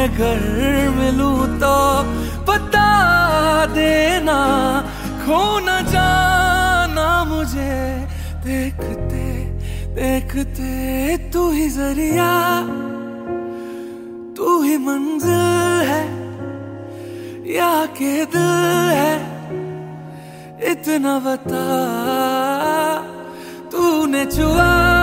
अगर मिलूं तो बता देना, खो न जाना मुझे देखते देखते। तू ही जरिया, तू ही मंजिल है या के दिल है, इतना बता। तूने छुआ